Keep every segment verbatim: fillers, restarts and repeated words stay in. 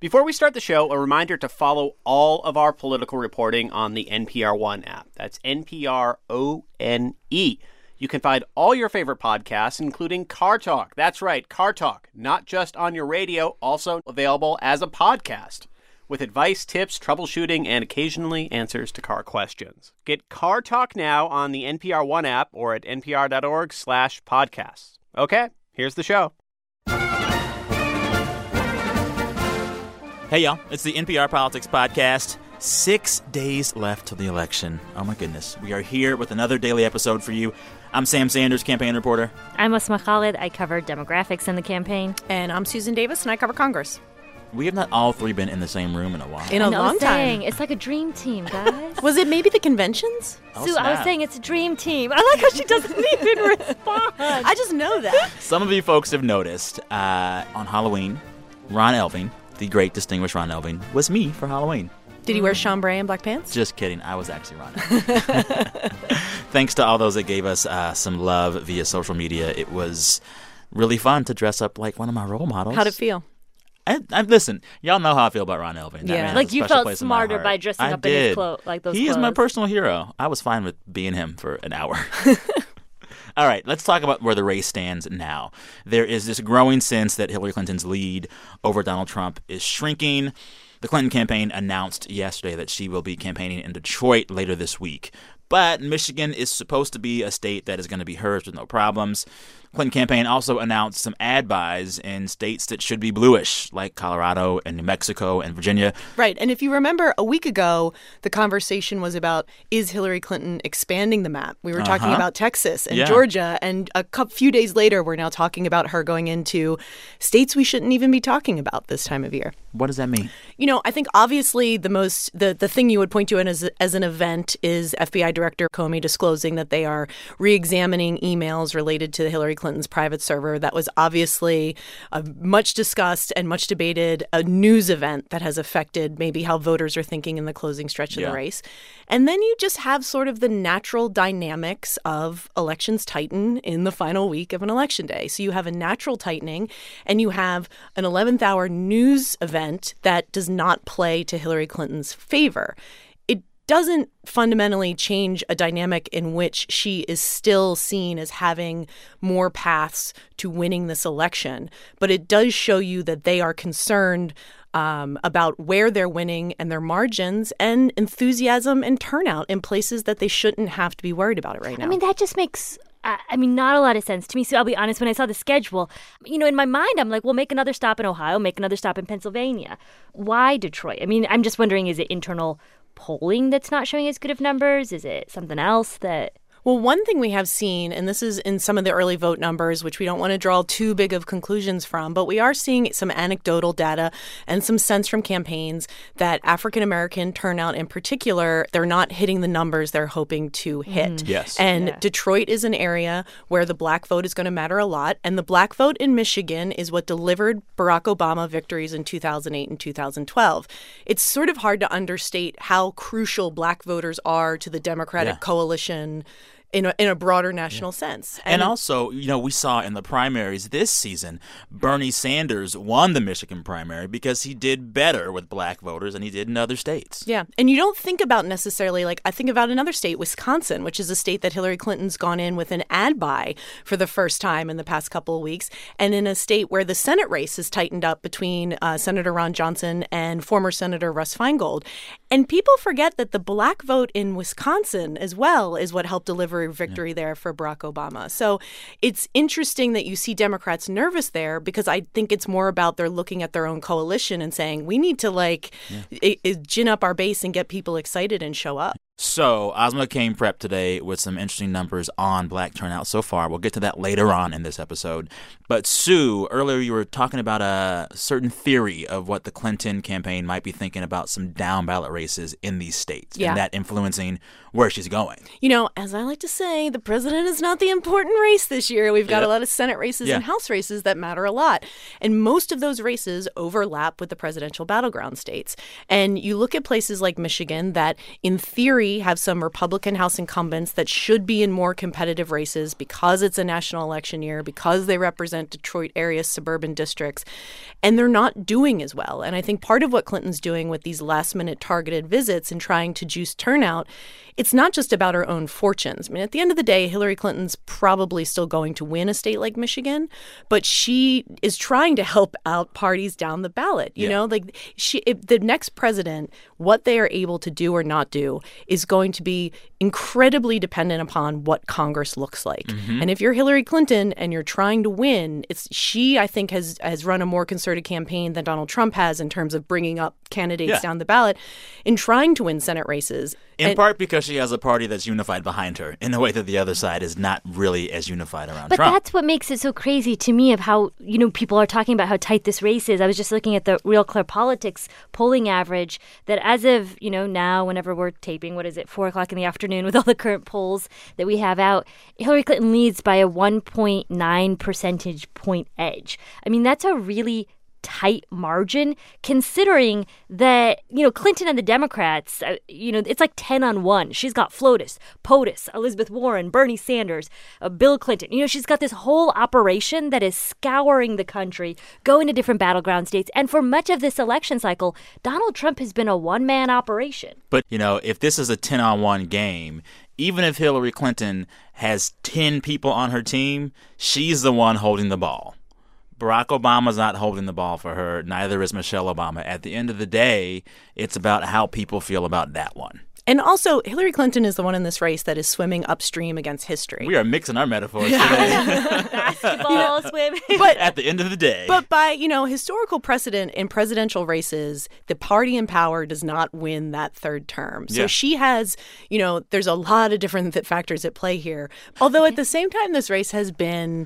Before we start the show, a reminder to follow all of our political reporting on the N P R One app. That's N P R O N E. You can find all your favorite podcasts, including Car Talk. That's right, Car Talk. Not just on your radio, also available as a podcast, with advice, tips, troubleshooting, and occasionally answers to car questions. Get Car Talk now on the N P R One app or at npr.org slash podcasts. Okay, here's the show. Hey, y'all. It's the N P R Politics Podcast. Six days left till the election. Oh, my goodness. We are here with another daily episode for you. I'm Sam Sanders, campaign reporter. I'm Asma Khalid. I cover demographics in the campaign. And I'm Susan Davis, and I cover Congress. We have not all three been in the same room in a while. In a I know, long I was time. saying, it's like a dream team, guys. Was it maybe the conventions? Oh, Sue, snap. I was saying it's a dream team. I like how she doesn't even respond. I just know that. Some of you folks have noticed uh, on Halloween, Ron Elving, the great distinguished Ron Elving, was me for Halloween. Did he wear chambray and black pants? Just kidding. I was actually Ron Elving. Thanks to all those that gave us uh, some love via social media. It was really fun to dress up like one of my role models. How'd it feel? I, I, listen, y'all know how I feel about Ron Elving. That Yeah. man has Like, a you special felt place in my smarter heart. by dressing I up in his did. clo- like those He is my clothes. personal hero. I was fine with being him for an hour. All right, let's talk about where the race stands now. There is this growing sense that Hillary Clinton's lead over Donald Trump is shrinking. The Clinton campaign announced yesterday that she will be campaigning in Detroit later this week. But Michigan is supposed to be a state that is going to be hers with no problems. Clinton campaign also announced some ad buys in states that should be bluish, like Colorado and New Mexico and Virginia. Right. And if you remember, a week ago, the conversation was about, is Hillary Clinton expanding the map? We were talking Uh-huh. about Texas and Yeah. Georgia. And a couple, few days later, we're now talking about her going into states we shouldn't even be talking about this time of year. What does that mean? You know, I think obviously the most the, the thing you would point to in as, as an event is F B I Director Comey disclosing that they are re-examining emails related to Hillary Clinton's private server. That was obviously a much discussed and much debated a news event that has affected maybe how voters are thinking in the closing stretch of Yeah. the race. And then you just have sort of the natural dynamics of elections tighten in the final week of an election day. So you have a natural tightening and you have an eleventh hour news event that does not play to Hillary Clinton's favor. It doesn't fundamentally change a dynamic in which she is still seen as having more paths to winning this election. But it does show you that they are concerned um, about where they're winning and their margins and enthusiasm and turnout in places that they shouldn't have to be worried about it right now. I mean, that just makes, uh, I mean, not a lot of sense to me. So I'll be honest, when I saw the schedule, you know, in my mind, I'm like, well, make another stop in Ohio, make another stop in Pennsylvania. Why Detroit? I mean, I'm just wondering, is it internal polling that's not showing as good of numbers? Is it something else that... Well, one thing we have seen, and this is in some of the early vote numbers, which we don't want to draw too big of conclusions from, but we are seeing some anecdotal data and some sense from campaigns that African-American turnout in particular, they're not hitting the numbers they're hoping to hit. Mm. Yes. And Yeah. Detroit is an area where the black vote is going to matter a lot. And the black vote in Michigan is what delivered Barack Obama victories in two thousand eight and two thousand twelve. It's sort of hard to understate how crucial black voters are to the Democratic Yeah. coalition in a, in a broader national sense. And also, you know, we saw in the primaries this season, Bernie Sanders won the Michigan primary because he did better with black voters than he did in other states. Yeah. And you don't think about necessarily, like, I think about another state, Wisconsin, which is a state that Hillary Clinton's gone in with an ad buy for the first time in the past couple of weeks. And in a state where the Senate race has tightened up between uh, Senator Ron Johnson and former Senator Russ Feingold. And people forget that the black vote in Wisconsin as well is what helped deliver victory yeah. there for Barack Obama. So it's interesting that you see Democrats nervous there because I think it's more about they're looking at their own coalition and saying, we need to, like, yeah. I- I gin up our base and get people excited and show up. So Asma came prepped today with some interesting numbers on black turnout so far. We'll get to that later on in this episode. But Sue, earlier you were talking about a certain theory of what the Clinton campaign might be thinking about some down ballot races in these states yeah. and that influencing where she's going. You know, as I like to say, the president is not the important race this year. We've got yep. a lot of Senate races yeah. and House races that matter a lot. And most of those races overlap with the presidential battleground states. And you look at places like Michigan that, in theory, three have some Republican House incumbents that should be in more competitive races because it's a national election year, because they represent Detroit area suburban districts, and they're not doing as well. And I think part of what Clinton's doing with these last-minute targeted visits and trying to juice turnout, it's not just about her own fortunes. I mean, at the end of the day, Hillary Clinton's probably still going to win a state like Michigan, but she is trying to help out parties down the ballot. You Yeah. know, like she, if the next president, what they are able to do or not do is going to be incredibly dependent upon what Congress looks like. Mm-hmm. And if you're Hillary Clinton and you're trying to win, it's she, I think, has has run a more concerted campaign than Donald Trump has in terms of bringing up candidates Yeah. down the ballot in trying to win Senate races. In And- part because she has a party that's unified behind her in a way that the other side is not really as unified around But Trump. that's what makes it so crazy to me of how, you know, people are talking about how tight this race is. I was just looking at the Real Clear Politics polling average that as of, you know, now, whenever we're taping, what is it, four o'clock in the afternoon with all the current polls that we have out, Hillary Clinton leads by a one point nine percentage point edge. I mean, that's a really tight margin considering that, you know, Clinton and the Democrats, uh, you know, it's like ten on one. She's got FLOTUS, POTUS, Elizabeth Warren, Bernie Sanders, uh, Bill Clinton. You know, she's got this whole operation that is scouring the country, going to different battleground states. And for much of this election cycle, Donald Trump has been a one-man operation. But, you know, if this is a ten on one game, even if Hillary Clinton has ten people on her team, she's the one holding the ball. Barack Obama's not holding the ball for her. Neither is Michelle Obama. At the end of the day, it's about how people feel about that one. And also, Hillary Clinton is the one in this race that is swimming upstream against history. We are mixing our metaphors today. Basketball, swimming. But At the end of the day. But by, you know, historical precedent in presidential races, the party in power does not win that third term. So Yeah. she has, you know, there's a lot of different th- factors at play here. Although at the same time, this race has been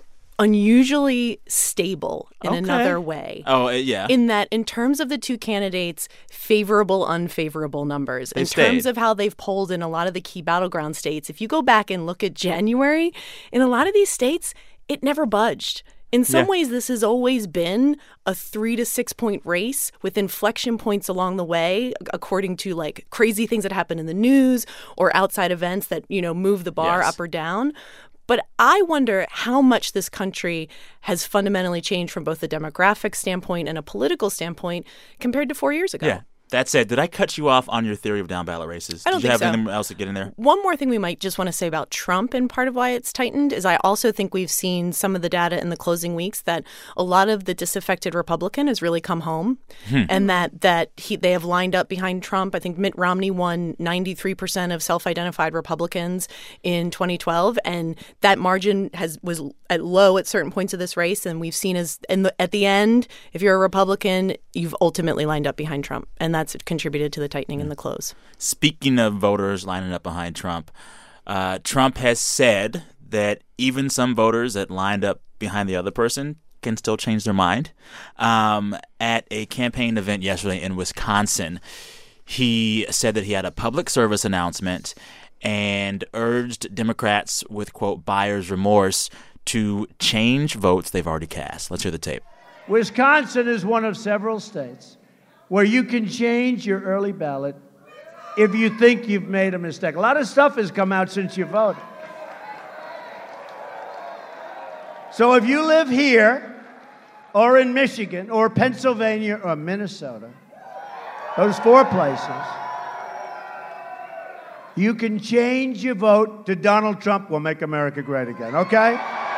unusually stable in Okay. another way. oh, uh, yeah. In that, in terms of the two candidates' favorable, unfavorable numbers, in They've terms stayed. of how they've polled in a lot of the key battleground states, if you go back and look at January, in a lot of these states, it never budged. In some Yeah. ways, this has always been a three to six point race with inflection points along the way, according to like crazy things that happen in the news or outside events that, you know, move the bar Yes. up or down. But I wonder how much this country has fundamentally changed from both a demographic standpoint and a political standpoint compared to four years ago. yeah. That said, did I cut you off on your theory of down ballot races? I don't Did you think have so. anything else to get in there? One more thing we might just want to say about Trump and part of why it's tightened is I also think we've seen some of the data in the closing weeks that a lot of the disaffected Republican has really come home and that that he they have lined up behind Trump. I think Mitt Romney won ninety-three percent of self-identified Republicans in twenty twelve, and that margin has was at low at certain points of this race, and we've seen as in the, at the end, if you're a Republican, you've ultimately lined up behind Trump, and that's contributed to the tightening in the close. Speaking of voters lining up behind Trump, uh, Trump has said that even some voters that lined up behind the other person can still change their mind. Um, at a campaign event yesterday in Wisconsin, he said that he had a public service announcement and urged Democrats with, quote, buyer's remorse to change votes they've already cast. Let's hear the tape. Wisconsin is one of several states where you can change your early ballot if you think you've made a mistake. A lot of stuff has come out since you voted. So if you live here or in Michigan or Pennsylvania or Minnesota, those four places, you can change your vote to Donald Trump will make America great again, okay?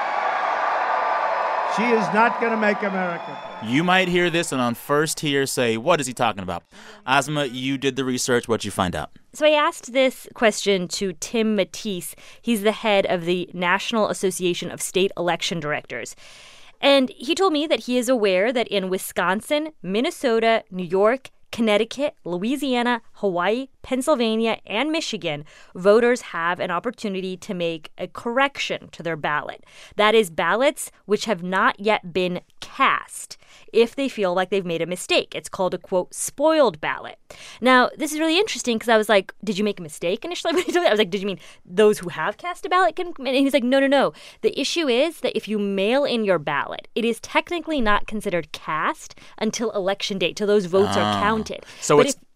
She is not going to make America great. You might hear this and on first hear say, what is he talking about? Asma, you did the research. What'd you find out? So I asked this question to Tim Matisse. He's the head of the National Association of State Election Directors. And he told me that he is aware that in Wisconsin, Minnesota, New York, Connecticut, Louisiana, Hawaii, Pennsylvania, and Michigan, voters have an opportunity to make a correction to their ballot. That is, ballots which have not yet been cast if they feel like they've made a mistake. It's called a, quote, spoiled ballot. Now, this is really interesting because I was like, did you make a mistake initially when you told me? I was like, did you mean those who have cast a ballot can? And he's like, no, no, no. The issue is that if you mail in your ballot, it is technically not considered cast until election day, till those votes are counted. So But it's if-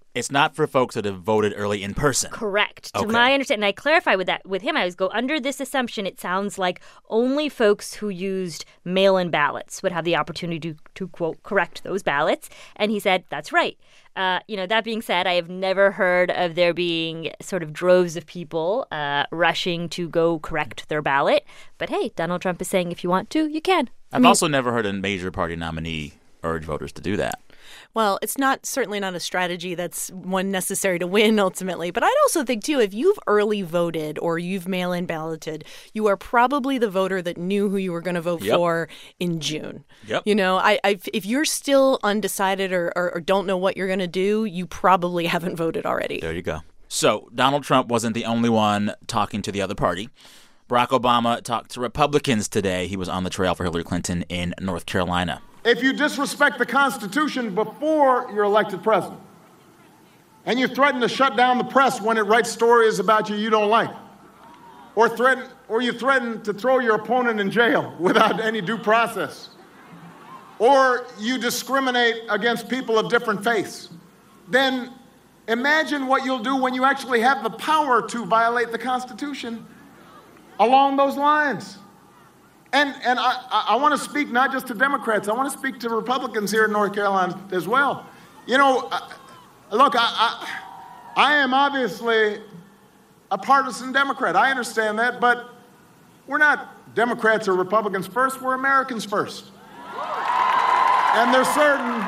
It's not for folks that have voted early in person. Correct. To Okay. my understanding, and I clarify with that with him, I was go under this assumption, it sounds like only folks who used mail-in ballots would have the opportunity to, to quote, correct those ballots. And he said, that's right. Uh, you know, that being said, I have never heard of there being sort of droves of people uh, rushing to go correct their ballot. But hey, Donald Trump is saying if you want to, you can. I've I mean, also never heard a major party nominee urge voters to do that. Well, it's not certainly not a strategy that's one necessary to win ultimately. But I'd also think, too, if you've early voted or you've mail-in balloted, you are probably the voter that knew who you were going to vote Yep. for in June. Yep. You know, I, I, if you're still undecided or, or, or don't know what you're going to do, you probably haven't voted already. There you go. So Donald Trump wasn't the only one talking to the other party. Barack Obama talked to Republicans today. He was on the trail for Hillary Clinton in North Carolina. If you disrespect the Constitution before you're elected president, and you threaten to shut down the press when it writes stories about you you don't like, or threaten, or you threaten to throw your opponent in jail without any due process, or you discriminate against people of different faiths, then imagine what you'll do when you actually have the power to violate the Constitution along those lines. And and I, I want to speak not just to Democrats. I want to speak to Republicans here in North Carolina as well. You know, uh, look, I, I I am obviously a partisan Democrat. I understand that, but we're not Democrats or Republicans first. We're Americans first. And there's certain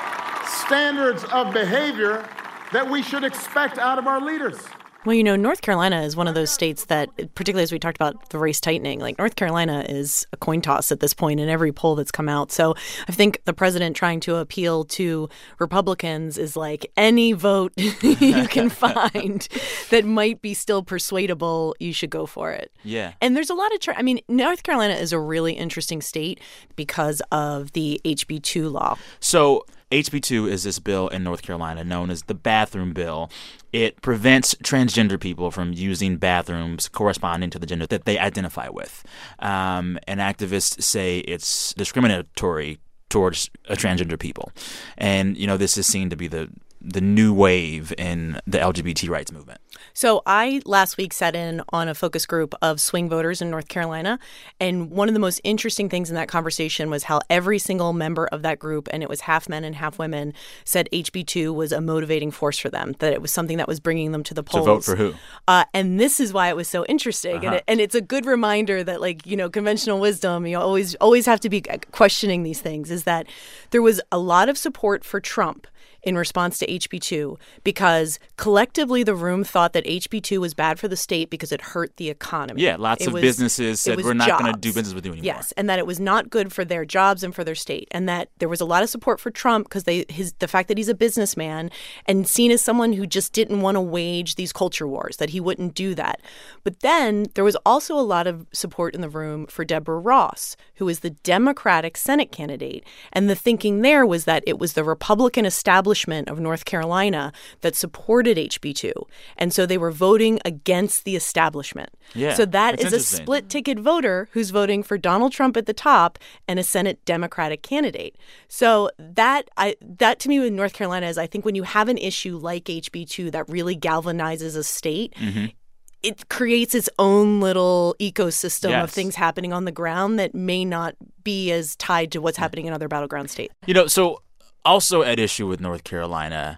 standards of behavior that we should expect out of our leaders. Well, you know, North Carolina is one of those states that, particularly as we talked about the race tightening, like North Carolina is a coin toss at this point in every poll that's come out. So I think the president trying to appeal to Republicans is like any vote you can find that might be still persuadable, you should go for it. Yeah. And there's a lot of, tra- I mean, North Carolina is a really interesting state because of the H B two law. So H B two is this bill in North Carolina known as the bathroom bill. It prevents transgender people from using bathrooms corresponding to the gender that they identify with. Um, and activists say it's discriminatory towards uh, transgender people. And, you know, this is seen to be the the new wave in the L G B T rights movement. So I last week sat in on a focus group of swing voters in North Carolina. And one of the most interesting things in that conversation was how every single member of that group, and it was half men and half women, said H B two was a motivating force for them, that it was something that was bringing them to the polls. To vote for who? Uh, and this is why it was so interesting. Uh-huh. And, it, and it's a good reminder that, like, you know, conventional wisdom, you always, always have to be questioning these things, is that there was a lot of support for Trump in response to H B two because collectively the room thought that H B two was bad for the state because it hurt the economy. Yeah, lots it of was, businesses said we're not going to do business with you anymore. Yes, and that it was not good for their jobs and for their state, and that there was a lot of support for Trump because they his the fact that he's a businessman and seen as someone who just didn't want to wage these culture wars, that he wouldn't do that. But then there was also a lot of support in the room for Deborah Ross, who is the Democratic Senate candidate, and the thinking there was that it was the Republican establishment of North Carolina that supported H B two. And so they were voting against the establishment. Yeah, so that that's is a split ticket voter who's voting for Donald Trump at the top and a Senate Democratic candidate. So that I that to me with North Carolina is, I think when you have an issue like H B two that really galvanizes a state, mm-hmm. it creates its own little ecosystem yes. of things happening on the ground that may not be as tied to what's happening in other battleground states. You know, so also at issue with North Carolina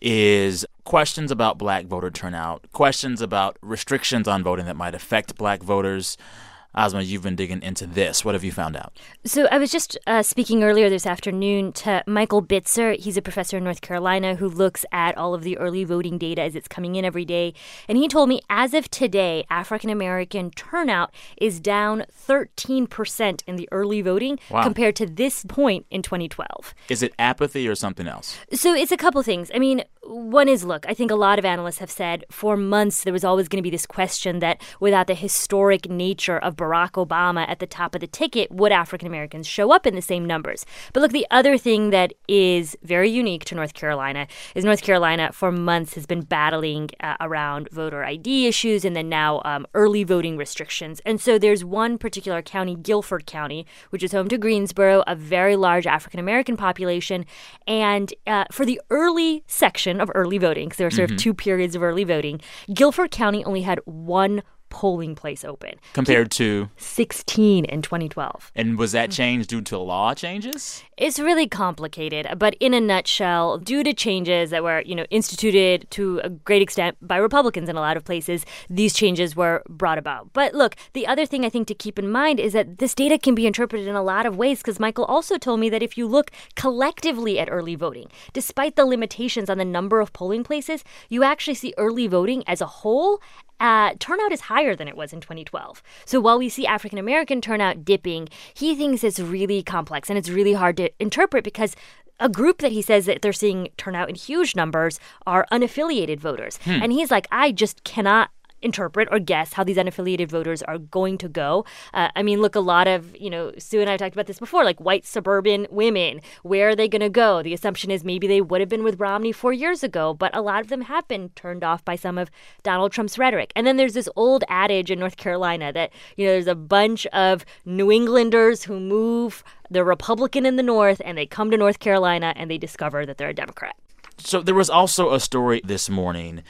is questions about black voter turnout, questions about restrictions on voting that might affect black voters. Asma, you've been digging into this. What have you found out? So I was just uh, speaking earlier this afternoon to Michael Bitzer. He's a professor in North Carolina who looks at all of the early voting data as it's coming in every day. And he told me as of today, African-American turnout is down thirteen percent in the early voting wow. compared to this point in twenty twelve. Is it apathy or something else? So it's a couple things. I mean, one is, look, I think a lot of analysts have said for months there was always going to be this question that without the historic nature of Barack Obama at the top of the ticket, would African Americans show up in the same numbers? But look, the other thing that is very unique to North Carolina is North Carolina for months has been battling uh, around voter I D issues and then now um, early voting restrictions. And so there's one particular county, Guilford County, which is home to Greensboro, a very large African American population. And uh, for the early section of early voting, because there were sort Mm-hmm. of two periods of early voting, Guilford County only had one polling place open. Compared to, sixteen in twenty twelve. and was that changed due to law changes? It's really complicated, but in a nutshell, due to changes that were, you know, instituted to a great extent by Republicans in a lot of places, these changes were brought about. But look, the other thing I think to keep in mind is that this data can be interpreted in a lot of ways, because Michael also told me that if you look collectively at early voting, despite the limitations on the number of polling places, you actually see early voting as a whole Uh, turnout is higher than it was in twenty twelve. So while we see African American turnout dipping, he thinks it's really complex and it's really hard to interpret, because a group that he says that they're seeing turn out in huge numbers are unaffiliated voters. Hmm. And he's like, I just cannot interpret or guess how these unaffiliated voters are going to go. Uh, I mean, look, a lot of, you know, Sue and I talked about this before, like white suburban women, where are they going to go? The assumption is maybe they would have been with Romney four years ago, but a lot of them have been turned off by some of Donald Trump's rhetoric. And then there's this old adage in North Carolina that, you know, there's a bunch of New Englanders who move, they're Republican in the North, and they come to North Carolina and they discover that they're a Democrat. So there was also a story this morning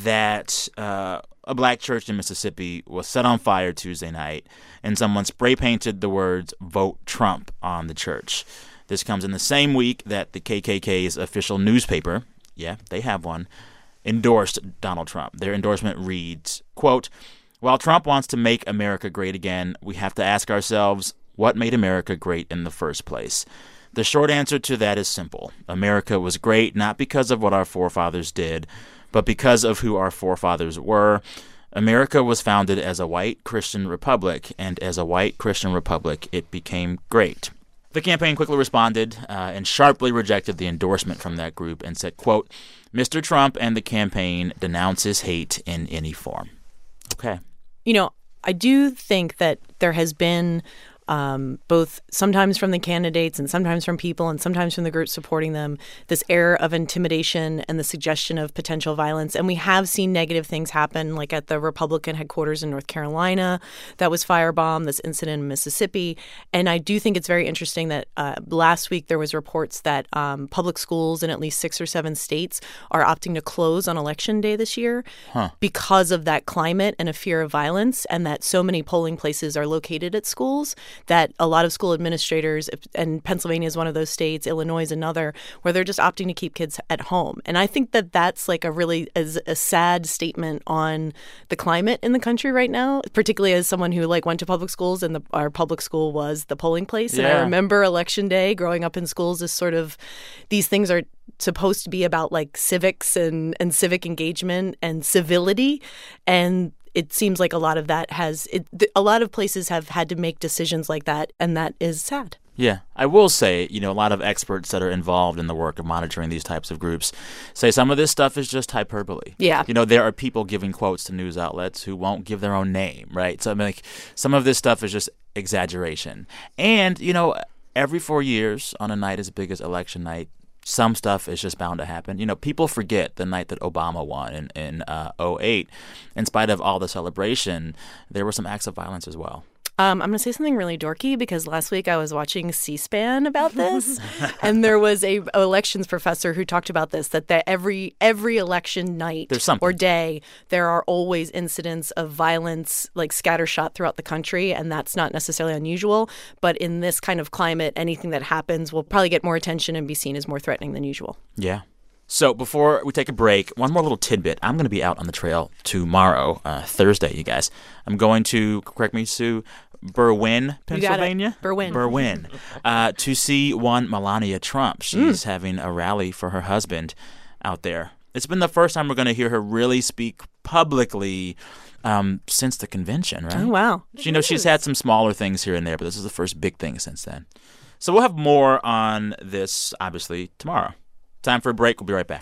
that uh, a black church in Mississippi was set on fire Tuesday night, and someone spray painted the words "Vote Trump" on the church. This comes in the same week that the K K K's official newspaper, yeah, they have one, endorsed Donald Trump. Their endorsement reads, quote, "While Trump wants to make America great again, we have to ask ourselves, what made America great in the first place? The short answer to that is simple. America was great not because of what our forefathers did, but because of who our forefathers were. America was founded as a white Christian republic, and as a white Christian republic, it became great." The campaign quickly responded uh, and sharply rejected the endorsement from that group and said, quote, "Mister Trump and the campaign denounces hate in any form." Okay. You know, I do think that there has been um, both sometimes from the candidates and sometimes from people and sometimes from the groups supporting them, this air of intimidation and the suggestion of potential violence. And we have seen negative things happen, like at the Republican headquarters in North Carolina that was firebombed, this incident in Mississippi. And I do think it's very interesting that uh, last week there was reports that um, public schools in at least six or seven states are opting to close on Election Day this year Huh. because of that climate and a fear of violence, and that so many polling places are located at schools that a lot of school administrators, and Pennsylvania is one of those states, Illinois is another, where they're just opting to keep kids at home. And I think that that's like a really as a sad statement on the climate in the country right now, particularly as someone who like went to public schools and the, our public school was the polling place. And Yeah. I remember Election Day growing up in schools as sort of these things are supposed to be about like civics and, and civic engagement and civility. And it seems like a lot of that has it, th- a lot of places have had to make decisions like that, and that is sad. Yeah, I will say, you know, a lot of experts that are involved in the work of monitoring these types of groups say some of this stuff is just hyperbole. Yeah. You know, there are people giving quotes to news outlets who won't give their own name, right? So, I mean, like, some of this stuff is just exaggeration. And, you know, every four years on a night as big as election night, some stuff is just bound to happen. You know, people forget the night that Obama won in, in uh, oh eight. In spite of all the celebration, there were some acts of violence as well. Um, I'm going to say something really dorky because last week I was watching C-SPAN about this, and there was a elections professor who talked about this, that the, every every election night There's something. or day, there are always incidents of violence like scattershot throughout the country, and that's not necessarily unusual. But in this kind of climate, anything that happens will probably get more attention and be seen as more threatening than usual. Yeah. So before we take a break, one more little tidbit. I'm going to be out on the trail tomorrow, uh, Thursday, you guys. I'm going to, correct me, Sue, Berwyn, Pennsylvania? Berwyn. Berwyn. uh, to see one Melania Trump. She's mm. having a rally for her husband out there. It's been the first time we're going to hear her really speak publicly um, since the convention, right? Oh, wow. You know, she's had some smaller things here and there, but this is the first big thing since then. So we'll have more on this, obviously, tomorrow. Time for a break. We'll be right back.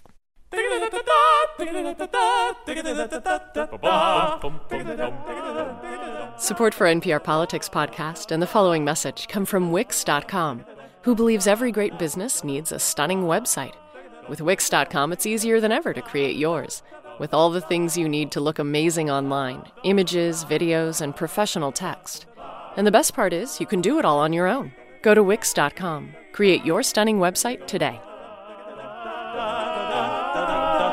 Support for N P R Politics podcast and the following message come from Wix dot com, who believes every great business needs a stunning website. With Wix dot com, it's easier than ever to create yours. With all the things you need to look amazing online, images, videos, and professional text. And the best part is you can do it all on your own. Go to Wix dot com. Create your stunning website today.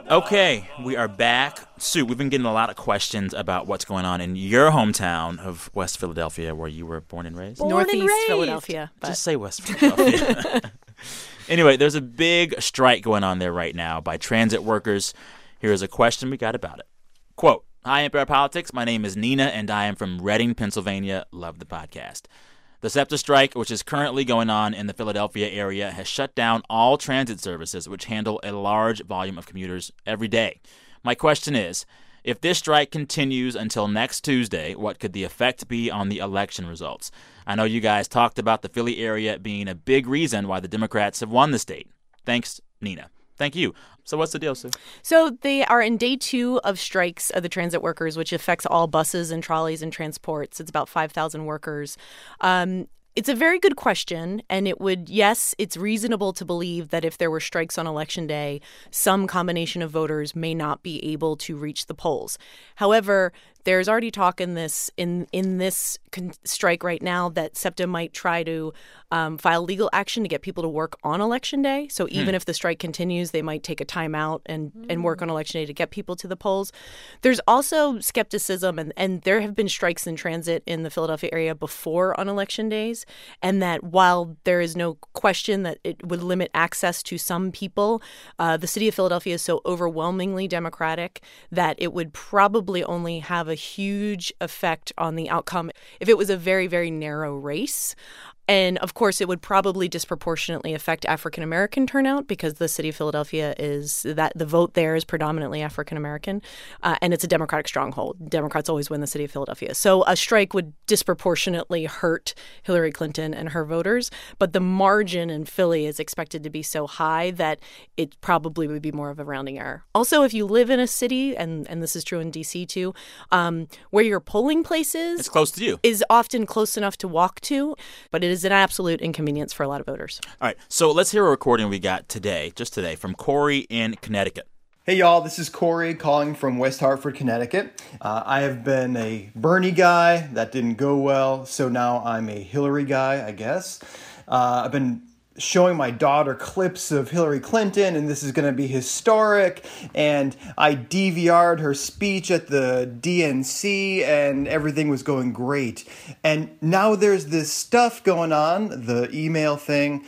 Okay, we are back. Sue, we've been getting a lot of questions about what's going on in your hometown of West Philadelphia, where you were born and raised. Born Northeast and raised. Philadelphia. But Just say West Philadelphia. Anyway, there's a big strike going on there right now by transit workers. Here's a question we got about it. Quote, "Hi, N P R Politics. My name is Nina, and I am from Reading, Pennsylvania. Love the podcast. The SEPTA strike, which is currently going on in the Philadelphia area, has shut down all transit services, which handle a large volume of commuters every day. My question is, if this strike continues until next Tuesday, what could the effect be on the election results? I know you guys talked about the Philly area being a big reason why the Democrats have won the state. Thanks, Nina." Thank you. So what's the deal, Sue? So they are in day two of strikes of the transit workers, which affects all buses and trolleys and transports. It's about five thousand workers. Um, it's a very good question. And it would, yes, it's reasonable to believe that if there were strikes on Election Day, some combination of voters may not be able to reach the polls. However, there's already talk in this in in this con- strike right now that SEPTA might try to um, file legal action to get people to work on Election Day. So even Hmm. if the strike continues, they might take a timeout and, and work on Election Day to get people to the polls. There's also skepticism, and, and there have been strikes in transit in the Philadelphia area before on Election days, and that while there is no question that it would limit access to some people, uh, the city of Philadelphia is so overwhelmingly Democratic that it would probably only have a a huge effect on the outcome if it was a very, very narrow race. And, of course, it would probably disproportionately affect African-American turnout because the city of Philadelphia is that the vote there is predominantly African-American, uh, and it's a Democratic stronghold. Democrats always win the city of Philadelphia. So a strike would disproportionately hurt Hillary Clinton and her voters. But the margin in Philly is expected to be so high that it probably would be more of a rounding error. Also, if you live in a city, and, and this is true in D C too, um, where your polling place is, It's close to you. is often close enough to walk to, but it is an absolute inconvenience for a lot of voters. All right, so let's hear a recording we got today, just today, from Corey in Connecticut. Hey y'all, this is Corey calling from West Hartford, Connecticut. Uh, I have been a Bernie guy. That didn't go well, so now I'm a Hillary guy, I guess. Uh, I've been showing my daughter clips of Hillary Clinton, and this is going to be historic, and I D V R'd her speech at the D N C, and everything was going great. And now there's this stuff going on, the email thing.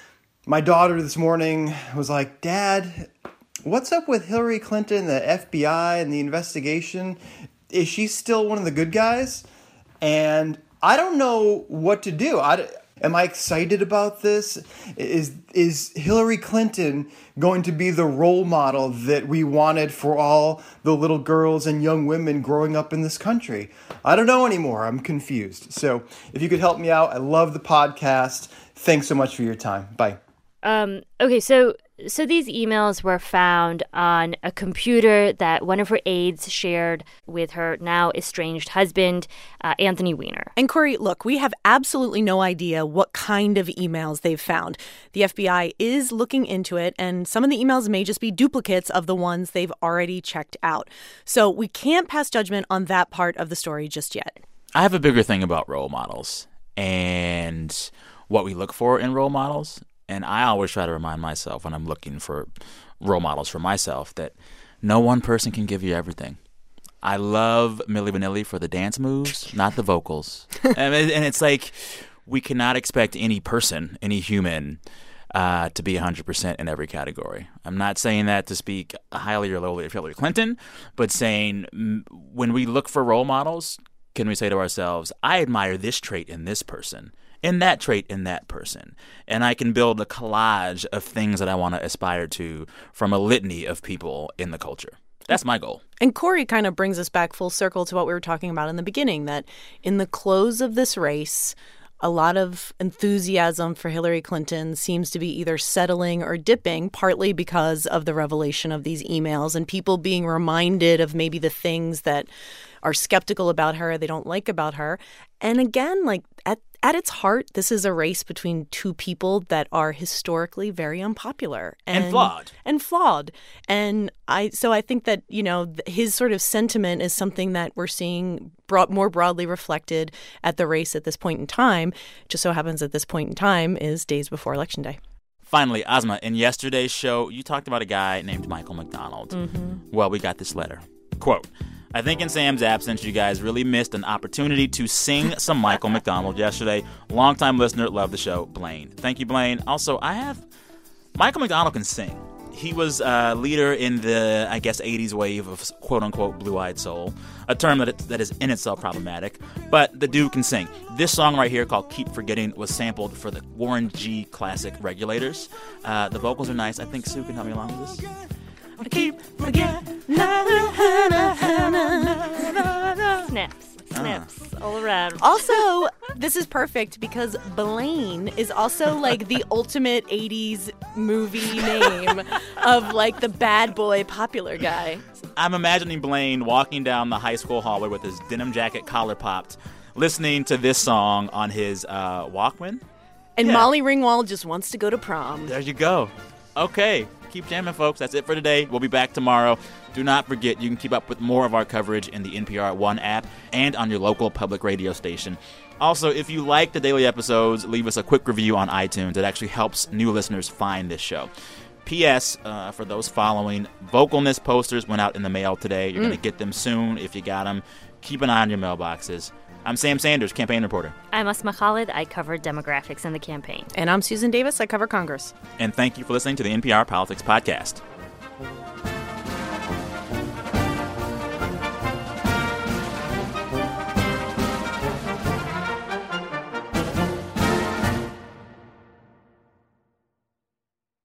My daughter this morning was like, "Dad, what's up with Hillary Clinton, the F B I, and the investigation? Is she still one of the good guys?" And I don't know what to do. I, am I excited about this? Is is Hillary Clinton going to be the role model that we wanted for all the little girls and young women growing up in this country? I don't know anymore. I'm confused. So if you could help me out, I love the podcast. Thanks so much for your time. Bye. Um, okay, so so these emails were found on a computer that one of her aides shared with her now estranged husband, uh, Anthony Weiner. And Corey, look, we have absolutely no idea what kind of emails they've found. The F B I is looking into it, and some of the emails may just be duplicates of the ones they've already checked out. So we can't pass judgment on that part of the story just yet. I have a bigger thing about role models and what we look for in role models. And I always try to remind myself when I'm looking for role models for myself that no one person can give you everything. I love Milli Vanilli for the dance moves, not the vocals. and, and it's like we cannot expect any person, any human, uh, to be one hundred percent in every category. I'm not saying that to speak highly or lowly of Hillary Clinton, but saying mm, when we look for role models, can we say to ourselves, I admire this trait in this person, in that trait in that person. And I can build a collage of things that I want to aspire to from a litany of people in the culture. That's my goal. And Corey kind of brings us back full circle to what we were talking about in the beginning, that in the close of this race, a lot of enthusiasm for Hillary Clinton seems to be either settling or dipping, partly because of the revelation of these emails and people being reminded of maybe the things that are skeptical about her, they don't like about her. And again, like at At its heart, this is a race between two people that are historically very unpopular and, and flawed. And flawed. And I so I think that, you know, his sort of sentiment is something that we're seeing brought more broadly reflected at the race at this point in time. Just so happens at this point in time is days before Election Day. Finally, Asma, in yesterday's show, you talked about a guy named Michael McDonald. Mm-hmm. Well, we got this letter. Quote, I think in Sam's absence, you guys really missed an opportunity to sing some Michael McDonald yesterday. Longtime listener, love the show, Blaine. Thank you, Blaine. Also, I have... Michael McDonald can sing. He was a leader in the, I guess, eighties wave of quote-unquote blue-eyed soul, a term that, it, that is in itself problematic. But the dude can sing. This song right here called Keep Forgetting was sampled for the Warren G classic Regulators. Uh, the vocals are nice. I think Sue can help me along with this. I keep forgetting. Snaps. Snaps all around. Also, this is perfect because Blaine is also like the ultimate eighties movie name of like the bad boy popular guy. I'm imagining Blaine walking down the high school hallway with his denim jacket collar popped, listening to this song on his uh, Walkman. And Yeah. Molly Ringwald just wants to go to prom. There you go. Okay. Keep jamming, folks. That's it for today. We'll be back tomorrow. Do not forget, you can keep up with more of our coverage in the N P R One app and on your local public radio station. Also, if you like the daily episodes, leave us a quick review on iTunes. It actually helps new listeners find this show. P S. Uh, for those following, Vocalness posters went out in the mail today. You're mm. going to get them soon if you got them. Keep an eye on your mailboxes. I'm Sam Sanders, campaign reporter. I'm Asma Khalid. I cover demographics in the campaign. And I'm Susan Davis. I cover Congress. And thank you for listening to the N P R Politics Podcast.